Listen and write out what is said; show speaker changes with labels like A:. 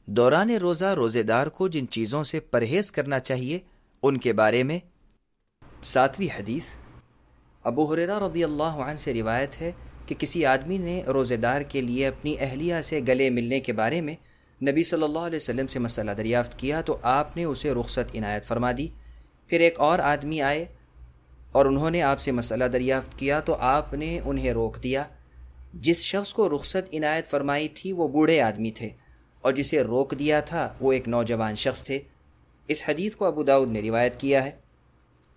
A: दौरान रोज़ा रोज़ेदार को जिन चीज़ों से परहेज़ करना चाहिए उनके बारे में। 7वीं हदीस, अबू हुरैरा रज़ियल्लाहु अन्हु से रिवायत है कि किसी आदमी ने रोज़ेदार के लिए अपनी अहलिया से गले मिलने के बारे में नबी सल्लल्लाहु अलैहि वसल्लम से मसला दरियाफ़्त किया तो आपने उसे रुख़्सत इनायत फरमा दी। फिर एक और आदमी आए और उन्होंने आपसे मसला दरियाफ़्त किया तो आपने उन्हें रोक दिया। जिस शख्स को रुख़्सत इनायत फरमाई थी वो बूढ़े आदमी थे और जिसे रोक दिया था वो एक नौजवान शख्स थे। इस हदीस को अबू दाऊद ने रिवायत किया है।